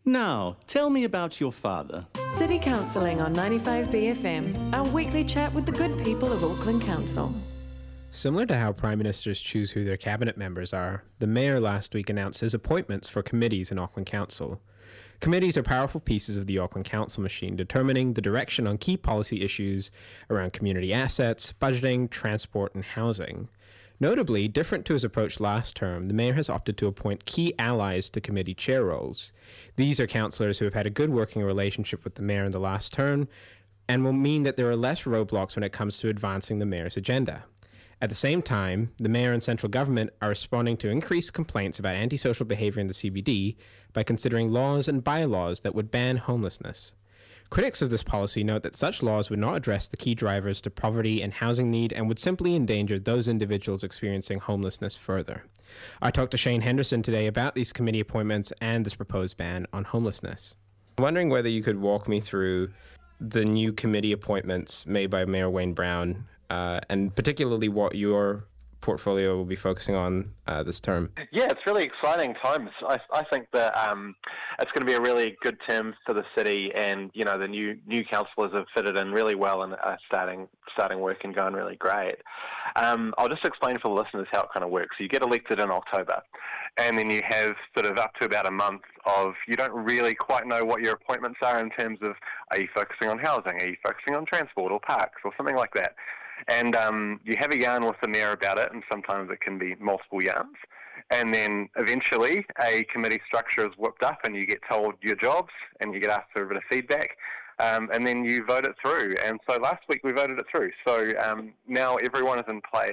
Now, tell me about your father. City Counselling on 95BFM, our weekly chat with the good people of Auckland Council. Similar to how Prime Ministers choose who their cabinet members are, the Mayor last week announced his appointments for committees in Auckland Council. Committees are powerful pieces of the Auckland Council machine, determining the direction on key policy issues around community assets, budgeting, transport, and housing. Notably, different to his approach last term, the Mayor has opted to appoint key allies to committee chair roles. These are councillors who have had a good working relationship with the Mayor in the last term, and will mean that there are less roadblocks when it comes to advancing the Mayor's agenda. At the same time, the Mayor and central government are responding to increased complaints about antisocial behaviour in the CBD by considering laws and bylaws that would ban homelessness. Critics of this policy note that such laws would not address the key drivers to poverty and housing need and would simply endanger those individuals experiencing homelessness further. I talked to Shane Henderson today about these committee appointments and this proposed ban on homelessness. I'm wondering whether you could walk me through the new committee appointments made by Mayor Wayne Brown, and particularly what your portfolio will be focusing on this term. Yeah, it's really exciting times. I think that it's going to be a really good term for the city, and you know the new councillors have fitted in really well and are starting work and going really great. I'll just explain for the listeners how it kind of works. So you get elected in October, and then you have sort of up to about a month of you don't really quite know what your appointments are in terms of are you focusing on housing, are you focusing on transport or parks or something like that. And you have a yarn with the Mayor about it, and sometimes it can be multiple yarns. And then eventually a committee structure is whipped up and you get told your jobs and you get asked for a bit of feedback, and then you vote it through. And so last week we voted it through. So now everyone is in place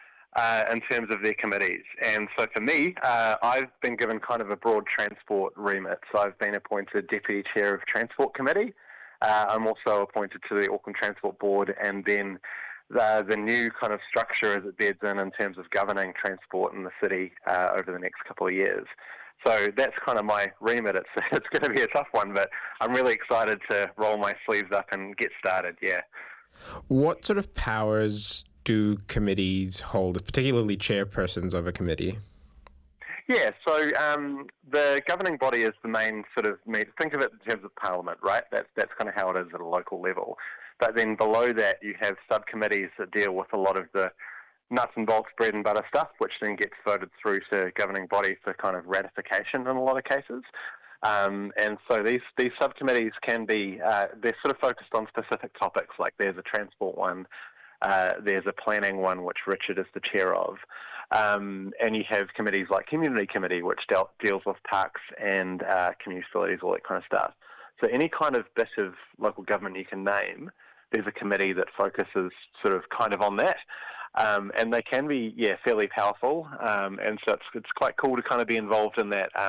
in terms of their committees. And so for me, I've been given kind of a broad transport remit. So I've been appointed Deputy Chair of Transport Committee. I'm also appointed to the Auckland Transport Board, and then the new kind of structure as it beds in terms of governing transport in the city over the next couple of years. So that's kind of my remit. It's going to be a tough one, but I'm really excited to roll my sleeves up and get started, yeah. What sort of powers do committees hold, particularly chairpersons of a committee? Yeah, so the governing body is the main sort of, think of it in terms of Parliament, right? That's kind of how it is at a local level. But then below that, you have subcommittees that deal with a lot of the nuts and bolts, bread and butter stuff, which then gets voted through to governing body for kind of ratification in a lot of cases. And so these subcommittees can be, they're sort of focused on specific topics, like there's a transport one, there's a planning one, which Richard is the chair of. And you have committees like Community Committee, which deals with parks and community facilities, all that kind of stuff. So any kind of bit of local government you can name, there's a committee that focuses sort of kind of on that. And they can be, fairly powerful. And so it's quite cool to kind of be involved in that,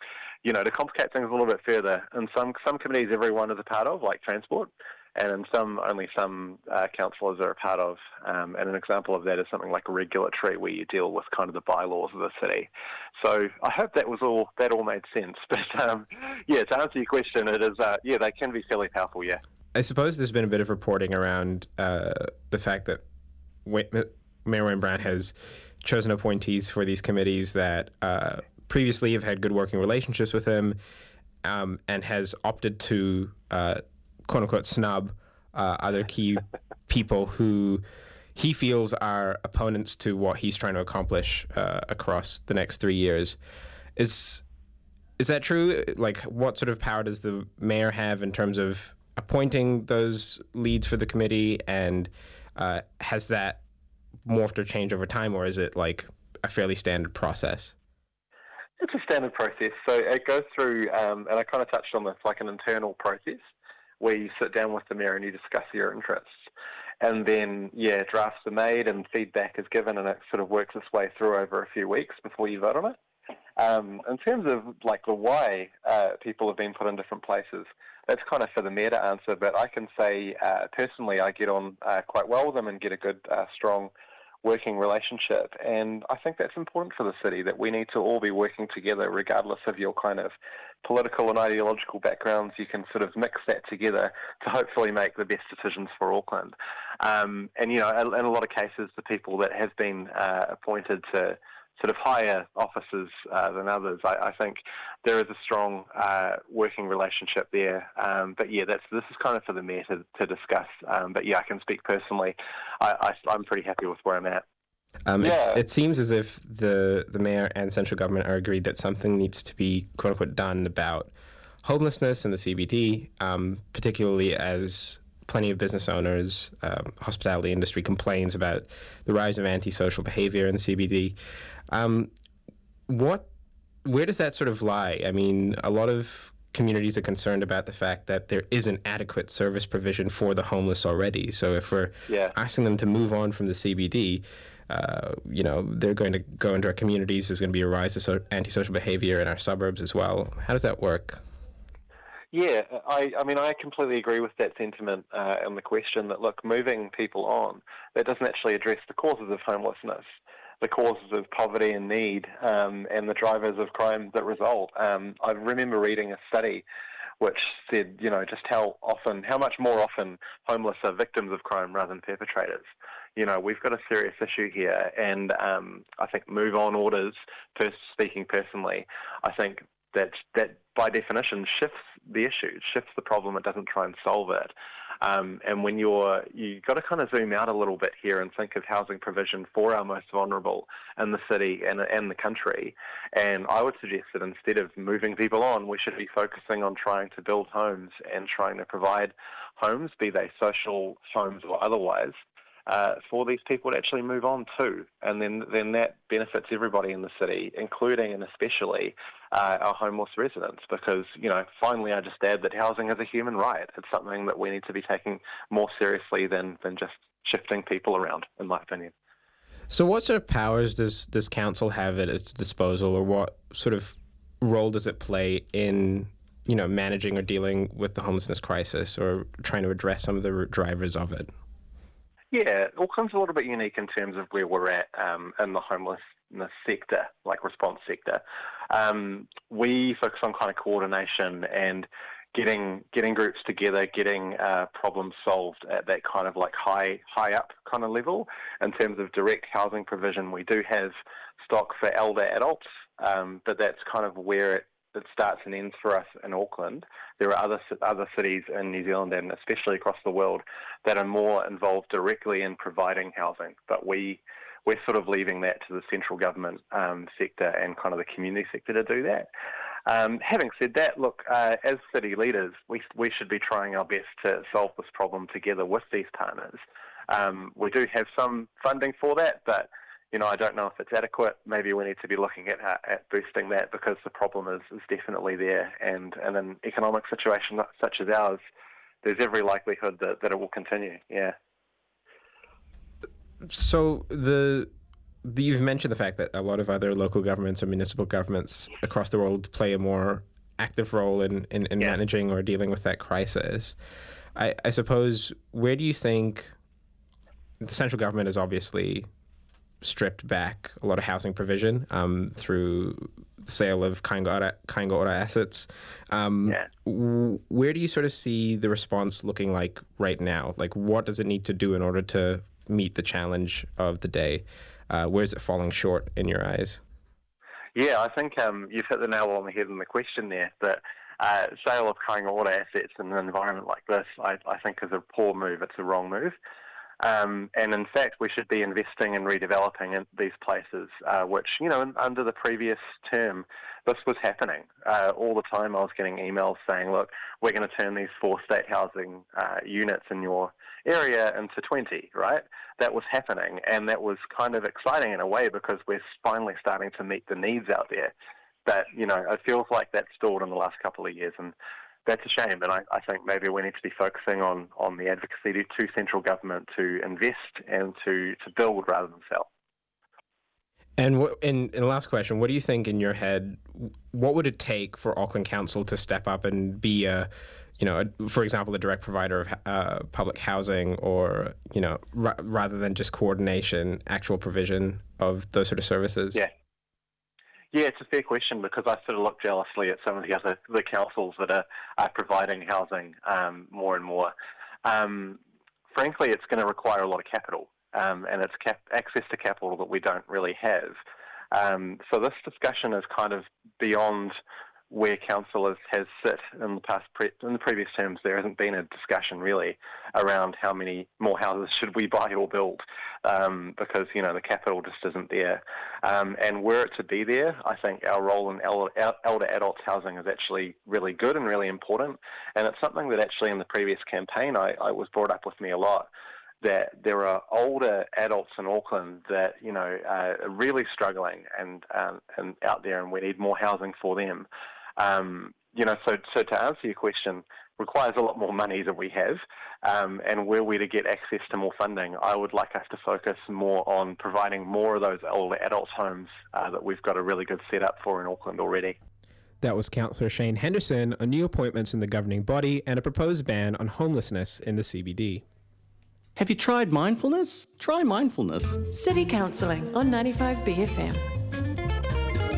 to complicate things a little bit further. And some committees everyone is a part of, like transport, and in some, only some councillors are a part of. And an example of that is something like regulatory, where you deal with kind of the bylaws of the city. So I hope that all made sense. But to answer your question, it is, they can be fairly powerful, yeah. I suppose there's been a bit of reporting around the fact that Mayor Wayne Brown has chosen appointees for these committees that previously have had good working relationships with him, and has opted to quote-unquote snub other key people who he feels are opponents to what he's trying to accomplish across the next 3 years. Is that true? Like, what sort of power does the mayor have in terms of appointing those leads for the committee, and has that morphed or changed over time, or is it like a fairly standard process? It's a standard process. So it goes through, and I kind of touched on this, like an internal process where you sit down with the mayor and you discuss your interests. And then, drafts are made and feedback is given, and it sort of works its way through over a few weeks before you vote on it. In terms of like the why people have been put in different places, that's kind of for the mayor to answer, but I can say personally I get on quite well with them and get a good, strong working relationship. And I think that's important for the city, that we need to all be working together regardless of your kind of political and ideological backgrounds. You can sort of mix that together to hopefully make the best decisions for Auckland. And, in a lot of cases, the people that have been appointed to sort of higher offices than others. I think there is a strong working relationship there. But yeah, this is kind of for the mayor to discuss. But yeah, I can speak personally. I'm pretty happy with where I'm at. It seems as if the mayor and central government are agreed that something needs to be, quote unquote, done about homelessness in the CBD, particularly as plenty of business owners, hospitality industry complains about the rise of antisocial behavior in the CBD. Where does that sort of lie? I mean, a lot of communities are concerned about the fact that there isn't adequate service provision for the homeless already. So if we're asking them to move on from the CBD, they're going to go into our communities. There's going to be a rise of antisocial behavior in our suburbs as well. How does that work? Yeah, I mean, I completely agree with that sentiment and the question that, look, moving people on, that doesn't actually address the causes of homelessness, the causes of poverty and need, and the drivers of crime that result. I remember reading a study which said, just how much more often homeless are victims of crime rather than perpetrators. We've got a serious issue here, and I think move-on orders, speaking personally, I think that by definition shifts the issue, shifts the problem. It doesn't try and solve it. And when you've got to kind of zoom out a little bit here and think of housing provision for our most vulnerable in the city and the country. And I would suggest that instead of moving people on, we should be focusing on trying to build homes and trying to provide homes, be they social homes or otherwise, for these people to actually move on to. And then that benefits everybody in the city, including and especially our homeless residents, because, finally I just add that housing is a human right. It's something that we need to be taking more seriously than just shifting people around, in my opinion. So what sort of powers does this council have at its disposal, or what sort of role does it play in, managing or dealing with the homelessness crisis or trying to address some of the root drivers of it? Yeah, Auckland's a little bit unique in terms of where we're at in the homelessness sector, like response sector. We focus on kind of coordination and getting groups together, getting problems solved at that kind of like high up kind of level. In terms of direct housing provision, we do have stock for elder adults, but that's kind of where it starts and ends for us in Auckland. There are other cities in New Zealand and especially across the world that are more involved directly in providing housing, but we're sort of leaving that to the central government sector and kind of the community sector to do that. Having said that, look, as city leaders, we should be trying our best to solve this problem together with these partners. We do have some funding for that, but I don't know if it's adequate. Maybe we need to be looking at boosting that, because the problem is definitely there. And in an economic situation such as ours, there's every likelihood that it will continue. Yeah. So you've mentioned the fact that a lot of other local governments or municipal governments across the world play a more active role in managing or dealing with that crisis. I suppose, where do you think the central government is obviously stripped back a lot of housing provision through the sale of Kāinga Ora assets. Where do you sort of see the response looking like right now? Like, what does it need to do in order to meet the challenge of the day? Where is it falling short in your eyes? Yeah, I think you've hit the nail on the head in the question there. That sale of Kāinga Ora assets in an environment like this, I think is a poor move. It's a wrong move. And in fact, we should be investing in redeveloping in these places, which, under the previous term, this was happening. All the time I was getting emails saying, look, we're going to turn these 4 state housing units in your area into 20, right? That was happening, and that was kind of exciting in a way, because we're finally starting to meet the needs out there. But, it feels like that stalled in the last couple of years, and that's a shame, and I think maybe we need to be focusing on the advocacy to central government to invest and to build rather than sell. And in the last question, what do you think in your head, what would it take for Auckland Council to step up and be for example, a direct provider of public housing, or, rather than just coordination, actual provision of those sort of services? Yeah, it's a fair question, because I sort of look jealously at some of the councils that are providing housing more and more. Frankly, it's going to require a lot of capital, and it's access to capital that we don't really have. So this discussion is kind of beyond where council has sit in the previous terms. There hasn't been a discussion really around how many more houses should we buy or build, because the capital just isn't there. And were it to be there, I think our role in elder adults housing is actually really good and really important. And it's something that actually in the previous campaign I was brought up with me a lot, that there are older adults in Auckland that are really struggling and out there, and we need more housing for them. So to answer your question, requires a lot more money than we have, and were we to get access to more funding, I would like us to focus more on providing more of those older adults homes that we've got a really good setup for in Auckland already. That was Councillor Shane Henderson on new appointments in the governing body and a proposed ban on homelessness in the CBD. Have you tried mindfulness? Try mindfulness. City Counselling on 95 BFM.